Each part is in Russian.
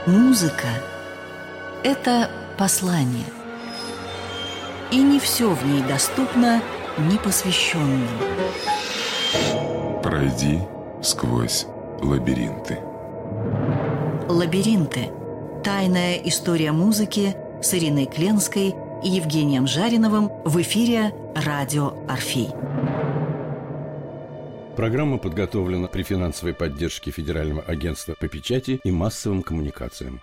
Музыка – это послание. И не все в ней доступно непосвященным. Пройди сквозь лабиринты. «Лабиринты. Тайная история музыки» с Ириной Кленской и Евгением Жариновым в эфире «Радио Орфей». Программа подготовлена при финансовой поддержке Федерального агентства по печати и массовым коммуникациям.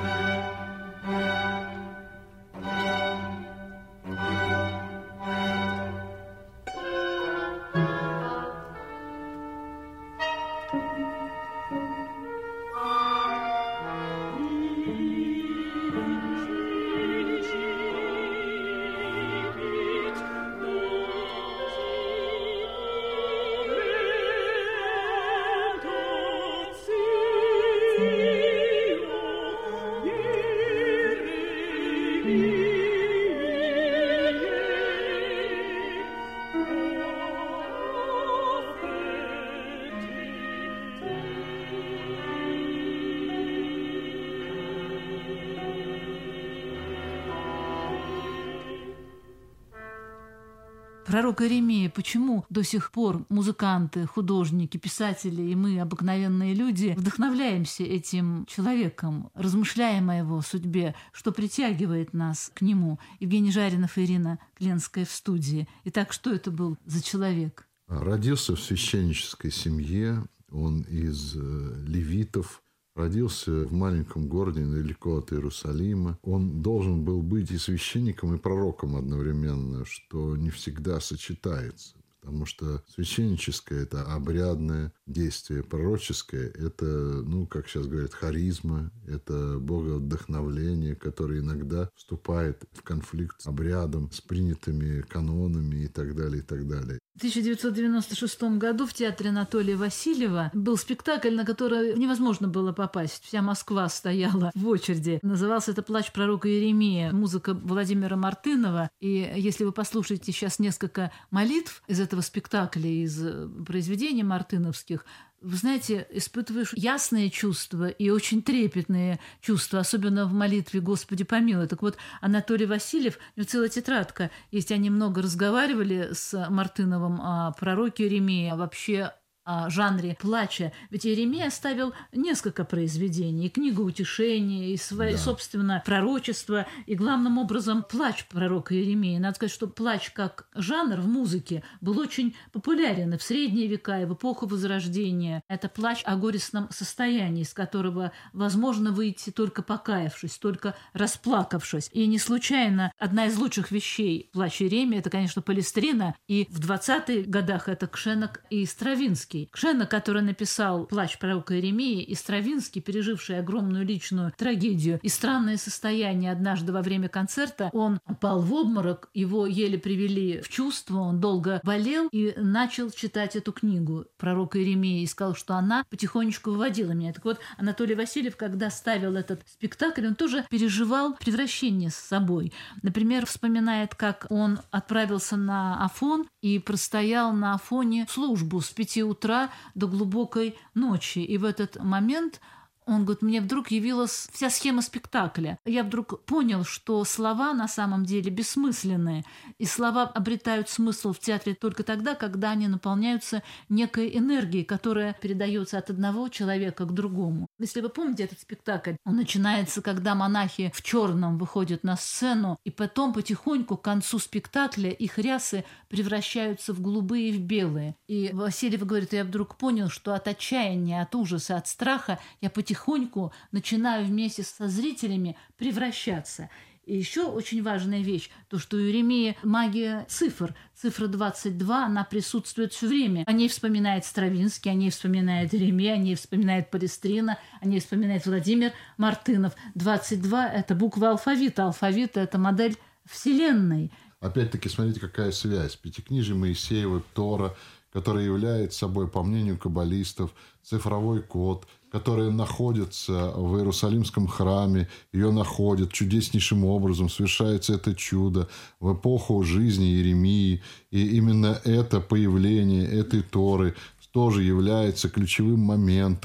Пророк Иеремия, почему до сих пор музыканты, художники, писатели и мы, обыкновенные люди, вдохновляемся этим человеком, размышляем о его судьбе, что притягивает нас к нему? Евгений Жаринов и Ирина Кленская в студии. Итак, что это был за человек? Родился в священнической семье, он из левитов. Родился в маленьком городе недалеко от Иерусалима. Он должен был быть и священником, и пророком одновременно, что не всегда сочетается. Потому что священническое – это обрядное действие, пророческое – это, как сейчас говорят, харизма, это боговдохновление, которое иногда вступает в конфликт с обрядом, с принятыми канонами и так далее, и так далее. В 1996 году в театре Анатолия Васильева был спектакль, на который невозможно было попасть. Вся Москва стояла в очереди. Назывался это «Плач пророка Иеремия». Музыка Владимира Мартынова. И если вы послушаете сейчас несколько молитв из этого спектакля, из произведений мартыновских, вы знаете, испытываешь ясные чувства и очень трепетные чувства, особенно в молитве «Господи помилуй». Так вот, Анатолий Васильев, у него целая тетрадка есть, они много разговаривали с Мартыновым о пророке Иеремии, вообще о жанре плача. Ведь Иеремия оставил несколько произведений, и книгу утешения, и свои, собственно, пророчества, и главным образом плач пророка Иеремии. Надо сказать, что плач как жанр в музыке был очень популярен и в средние века, и в эпоху Возрождения. Это плач о горестном состоянии, из которого возможно выйти только покаявшись, только расплакавшись. И не случайно одна из лучших вещей плача Иеремии – это, конечно, Палестрина, и в 20-х годах это Кшенок и Стравинский. Кшенок, который написал «Плач пророка Иеремии», и Стравинский, переживший огромную личную трагедию и странное состояние однажды во время концерта, он упал в обморок, его еле привели в чувство, он долго болел и начал читать эту книгу пророка Иеремии и сказал, что она потихонечку выводила меня. Так вот, Анатолий Васильев, когда ставил этот спектакль, он тоже переживал превращение с собой. Например, вспоминает, как он отправился на Афон и простоял на Афоне службу с 5 утра до глубокой ночи. И в этот момент он говорит, мне вдруг явилась вся схема спектакля. Я вдруг понял, что слова на самом деле бессмысленные. И слова обретают смысл в театре только тогда, когда они наполняются некой энергией, которая передается от одного человека к другому. Если вы помните этот спектакль, он начинается, когда монахи в черном выходят на сцену, и потом потихоньку к концу спектакля их рясы превращаются в голубые и в белые. И Васильев говорит, я вдруг понял, что от отчаяния, от ужаса, от страха я потихоньку начинаю вместе со зрителями превращаться. И еще очень важная вещь, то, что у Иеремии магия цифр. Цифра 22, она присутствует все время. О ней вспоминает Стравинский, о ней вспоминает Иеремия, о ней вспоминает Палестрина, о ней вспоминает Владимир Мартынов. 22 – это буква алфавита. Алфавит – это модель Вселенной. Опять-таки, смотрите, какая связь. Пятикнижие Моисеева, Тора, которая является собой, по мнению каббалистов, цифровой код, которая находится в Иерусалимском храме, ее находят чудеснейшим образом, совершается это чудо в эпоху жизни Иеремии, и именно это появление этой Торы тоже является ключевым моментом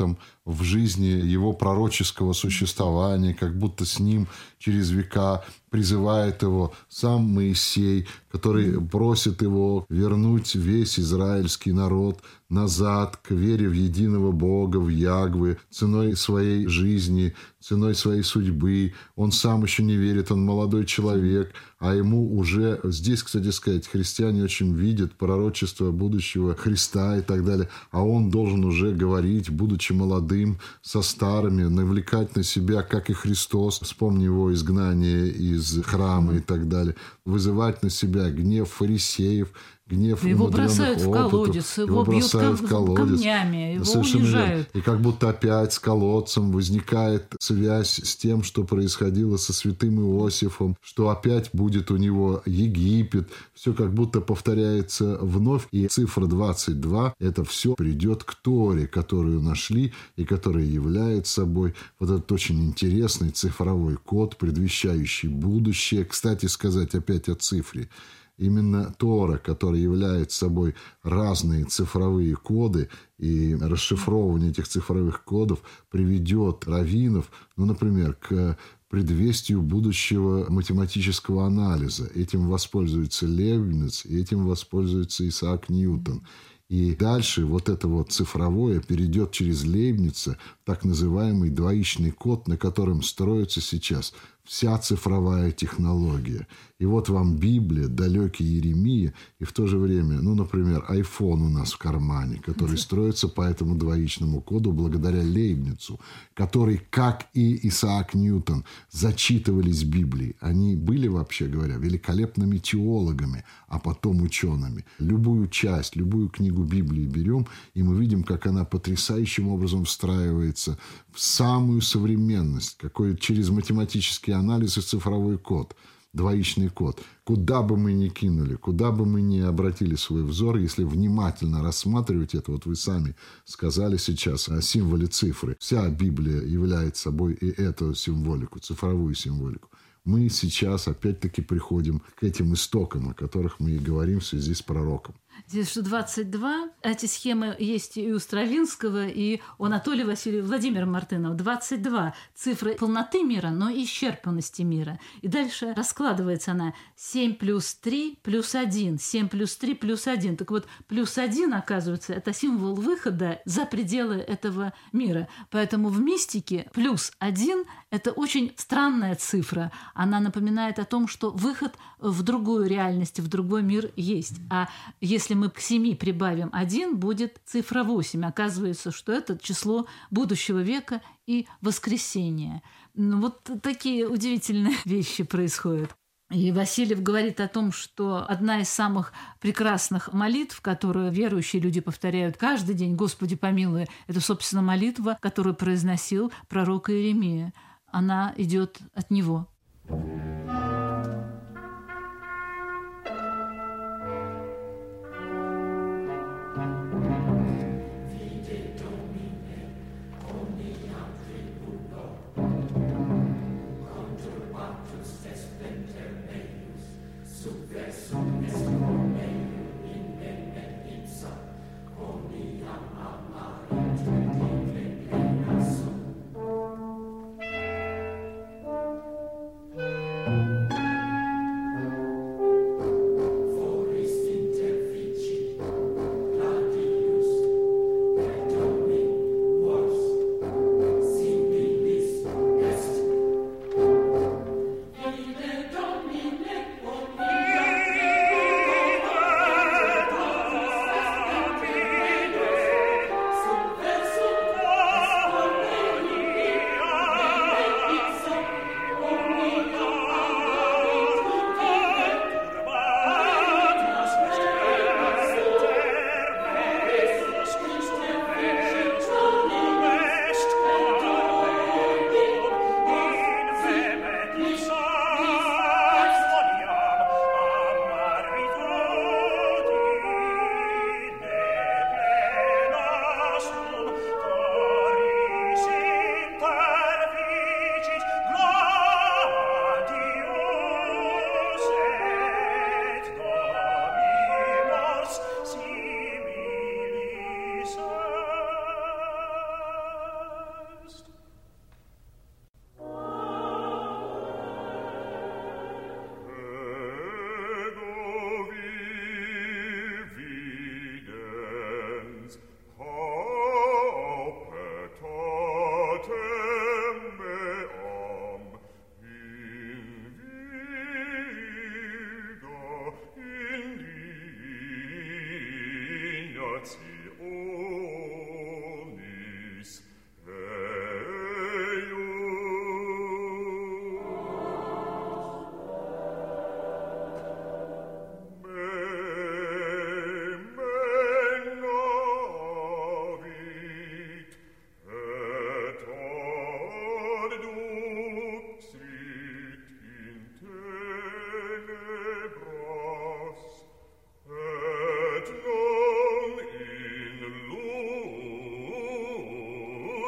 в жизни его пророческого существования, как будто с ним через века призывает его сам Моисей, который просит его вернуть весь израильский народ назад к вере в единого Бога, в Ягвы, ценой своей жизни, ценой своей судьбы. Он сам еще не верит, он молодой человек, а ему уже... Здесь, кстати сказать, христиане очень видят пророчество будущего Христа и так далее, а он должен уже говорить, будучи молодым, со старыми, навлекать на себя, как и Христос, вспомни его изгнание из храма и так далее, вызывать на себя гнев фарисеев, гнев его умудренных бросают в опытов, колодец, его бьют камнями, его унижают. И как будто опять с колодцем возникает связь с тем, что происходило со святым Иосифом, что опять будет у него Египет. Все как будто повторяется вновь. И цифра 22 – это все придет к Торе, которую нашли и которая является собой вот этот очень интересный цифровой код, предвещающий будущее. Кстати сказать опять о цифре. Именно Тора, которая является собой разные цифровые коды, и расшифровывание этих цифровых кодов приведет раввинов, например, к предвестию будущего математического анализа. Этим воспользуется Лейбниц, и этим воспользуется Исаак Ньютон. И дальше вот это вот цифровое перейдет через Лейбница в так называемый двоичный код, на котором строится сейчас вся цифровая технология. И вот вам Библия, далекий Иеремия, и в то же время, например, iPhone у нас в кармане, который строится по этому двоичному коду благодаря Лейбницу, который, как и Исаак Ньютон, зачитывались Библией. Они были, вообще говоря, великолепными теологами, а потом учеными. Любую часть, любую книгу Библии берем, и мы видим, как она потрясающим образом встраивается в самую современность, какой через математический анализ и цифровой код, двоичный код. Куда бы мы ни кинули, куда бы мы ни обратили свой взор, если внимательно рассматривать это, вот вы сами сказали сейчас о символе цифры. Вся Библия является собой и эту символику, цифровую символику. Мы сейчас опять-таки приходим к этим истокам, о которых мы и говорим в связи с пророком. Здесь что 22, эти схемы есть и у Стравинского, и у Анатолия Васильева, Владимира Мартынова. 22 цифры полноты мира, но и исчерпанности мира. И дальше раскладывается она 7 плюс 3 плюс 1, 7 плюс 3 плюс 1. Так вот, плюс 1, оказывается, это символ выхода за пределы этого мира. Поэтому в мистике плюс 1 – это очень странная цифра. Она напоминает о том, что выход в другую реальность, в другой мир есть. А если мы к 7 прибавим 1, будет цифра 8. Оказывается, что это число будущего века и воскресения. Вот такие удивительные вещи происходят. И Васильев говорит о том, что одна из самых прекрасных молитв, которую верующие люди повторяют каждый день, «Господи помилуй», это, собственно, молитва, которую произносил пророк Иеремия. Она идет от него.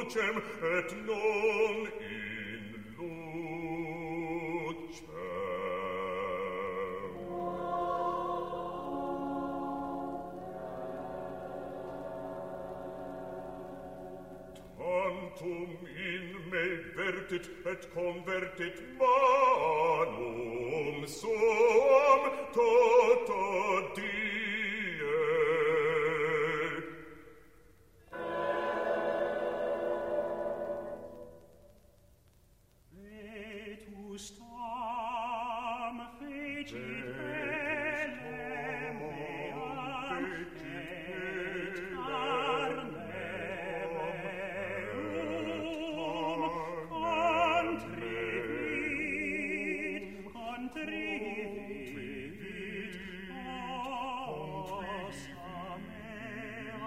lucem et non in lucem. Tantum in me vertit et convertit manum suam toto die. Vetus tam fecit bellem meam et carne meum contrivit ossa mea.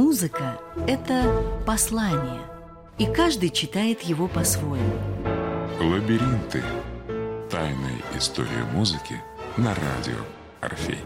Музыка – это послание, и каждый читает его по-своему. Лабиринты. Тайная история музыки на радио Орфей.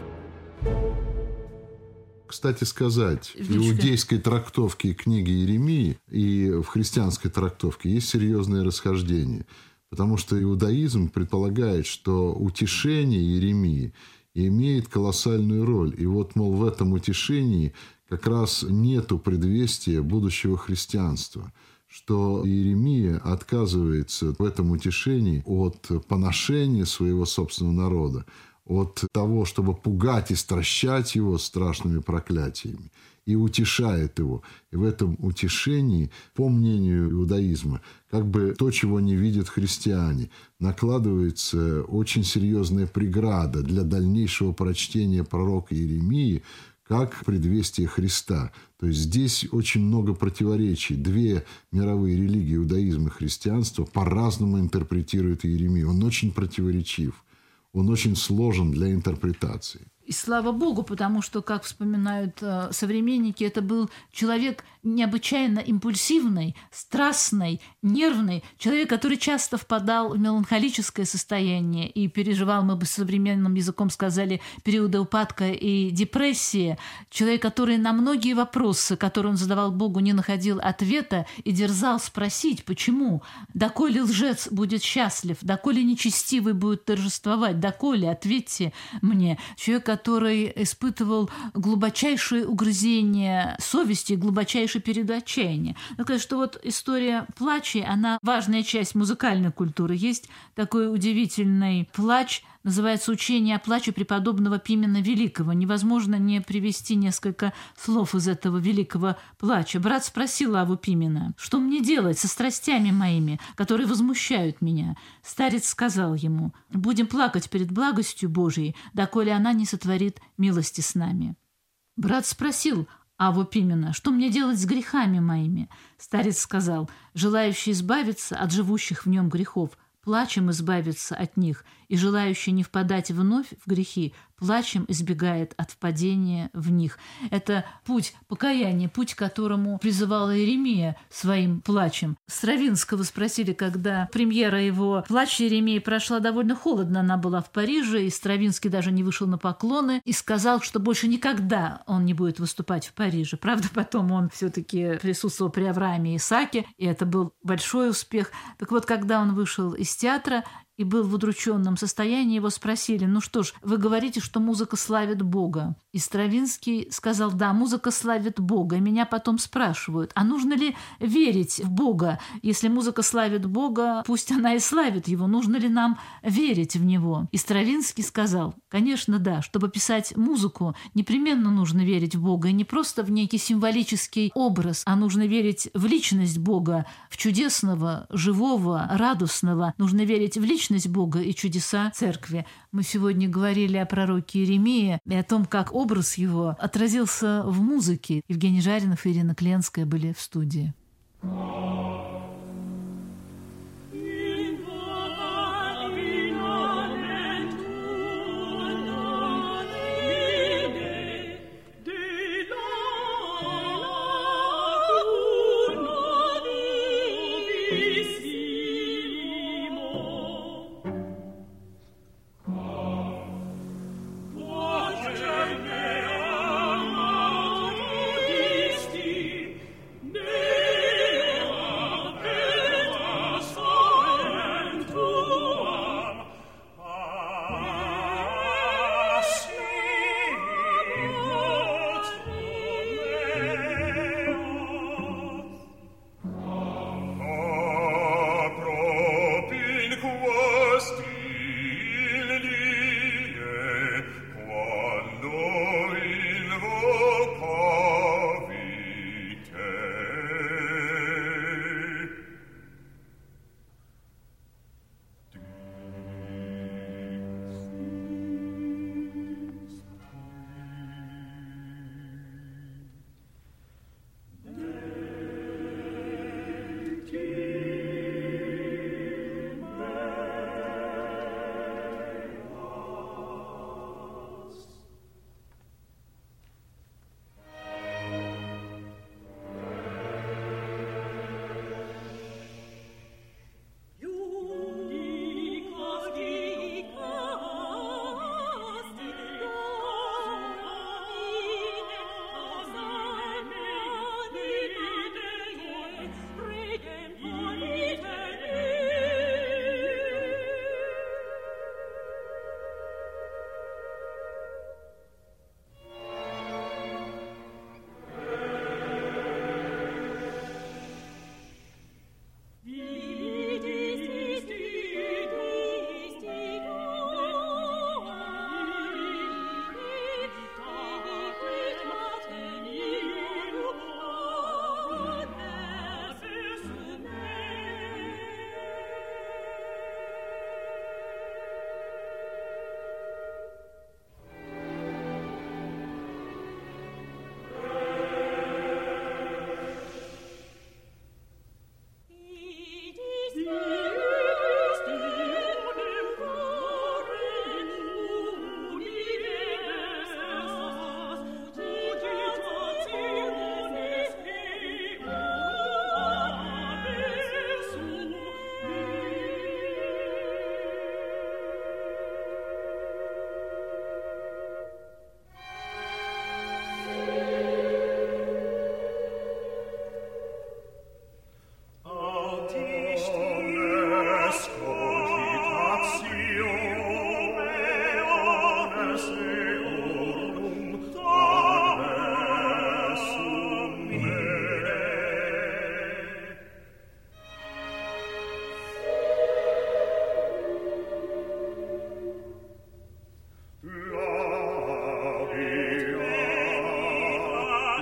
Кстати сказать, в иудейской трактовке книги Иеремии и в христианской трактовке есть серьезные расхождения. Потому что иудаизм предполагает, что утешение Иеремии имеет колоссальную роль. И вот, мол, в этом утешении как раз нету предвестия будущего христианства. Что Иеремия отказывается в этом утешении от поношения своего собственного народа, от того, чтобы пугать и стращать его страшными проклятиями, и утешает его. И в этом утешении, по мнению иудаизма, как бы то, чего не видят христиане, накладывается очень серьезная преграда для дальнейшего прочтения пророка Иеремии как предвестие Христа. То есть здесь очень много противоречий. Две мировые религии, иудаизм и христианство, по-разному интерпретируют Иеремию. Он очень противоречив. Он очень сложен для интерпретации. И слава Богу, потому что, как вспоминают современники, это был человек необычайно импульсивный, страстный, нервный, человек, который часто впадал в меланхолическое состояние и переживал, мы бы современным языком сказали, периоды упадка и депрессии. Человек, который на многие вопросы, которые он задавал Богу, не находил ответа и дерзал спросить, почему? Доколе лжец будет счастлив? Доколе нечестивый будет торжествовать? Доколе? Ответьте мне. Человек, который испытывал глубочайшее угрызение совести, глубочайший период отчаяния. Но, конечно, что вот история плача, она важная часть музыкальной культуры. Есть такой удивительный плач, называется «Учение о плаче преподобного Пимена Великого». Невозможно не привести несколько слов из этого великого плача. Брат спросил Аву Пимена: «Что мне делать со страстями моими, которые возмущают меня?» Старец сказал ему: «Будем плакать перед благостью Божией, доколе она не сотворит милости с нами». Брат спросил Аву Пимена: «Что мне делать с грехами моими?» Старец сказал: «Желающий избавиться от живущих в нем грехов, плачем избавиться от них, и желающий не впадать вновь в грехи, плачем избегает от впадения в них». Это путь покаяния, путь, к которому призывала Иеремия своим плачем. Стравинского спросили, когда премьера его «Плач Иеремии» прошла довольно холодно, она была в Париже, и Стравинский даже не вышел на поклоны и сказал, что больше никогда он не будет выступать в Париже. Правда, потом он все-таки присутствовал при Аврааме и Исааке, и это был большой успех. Так вот, когда он вышел из театра и был в удрученном состоянии, его спросили: «Ну что ж, вы говорите, что музыка славит Бога». И Стравинский сказал: «Да, музыка славит Бога». И меня потом спрашивают: «А нужно ли верить в Бога? Если музыка славит Бога, пусть она и славит Его. Нужно ли нам верить в Него?» И Стравинский сказал: «Конечно, да. Чтобы писать музыку, непременно нужно верить в Бога. И не просто в некий символический образ, а нужно верить в личность Бога, в чудесного, живого, радостного. Нужно верить в личность Бога и чудеса Церкви». Мы сегодня говорили о пророке Иеремии и о том, как образ его отразился в музыке. Евгений Жаринов и Ирина Кленская были в студии. Disti, ne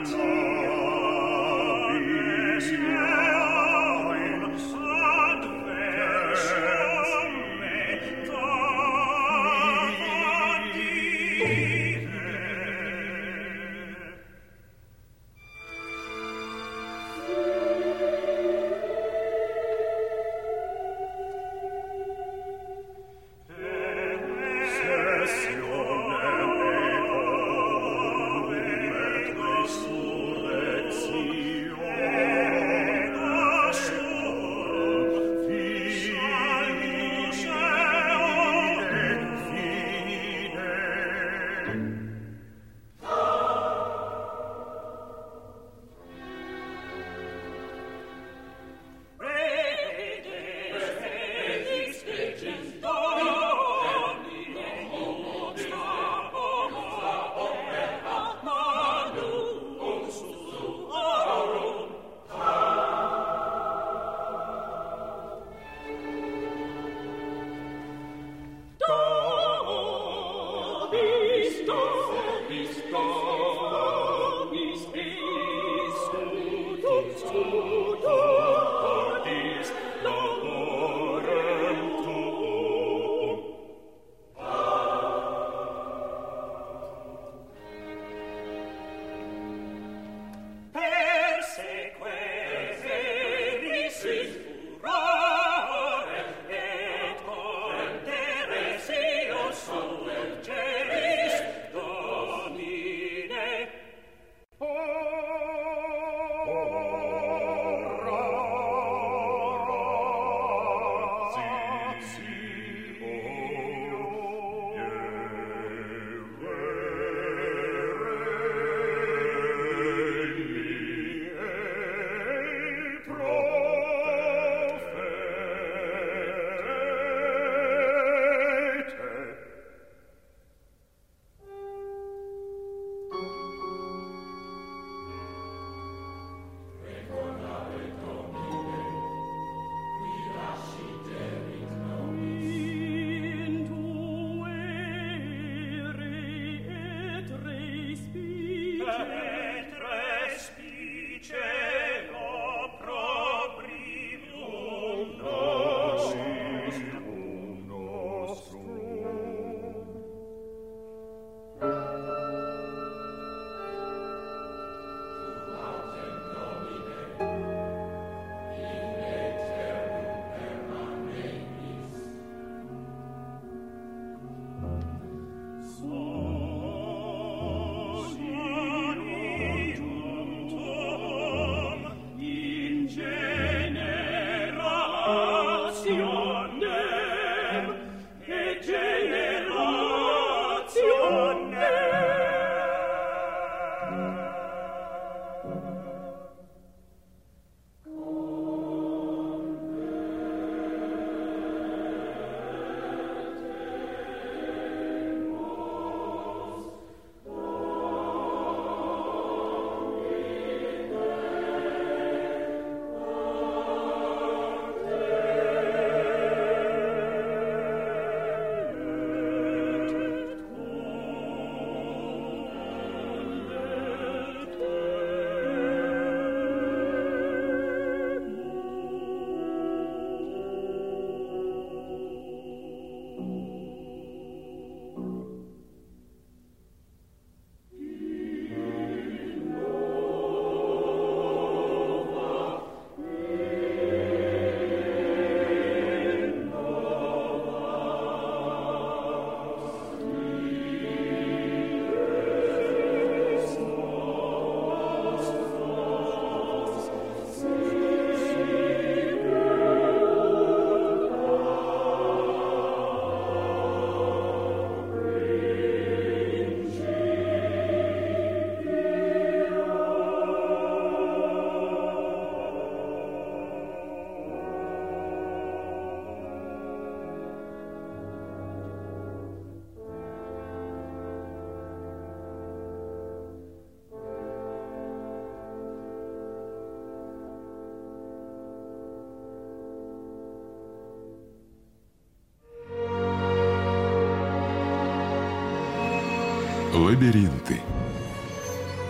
Лабиринты.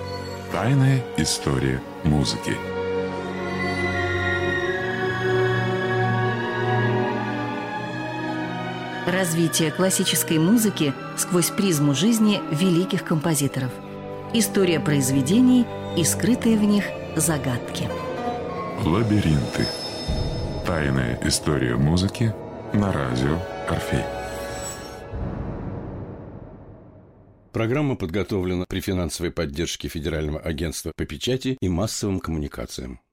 Тайная история музыки. Развитие классической музыки сквозь призму жизни великих композиторов. История произведений и скрытые в них загадки. Лабиринты. Тайная история музыки на радио Орфей. Программа подготовлена при финансовой поддержке Федерального агентства по печати и массовым коммуникациям.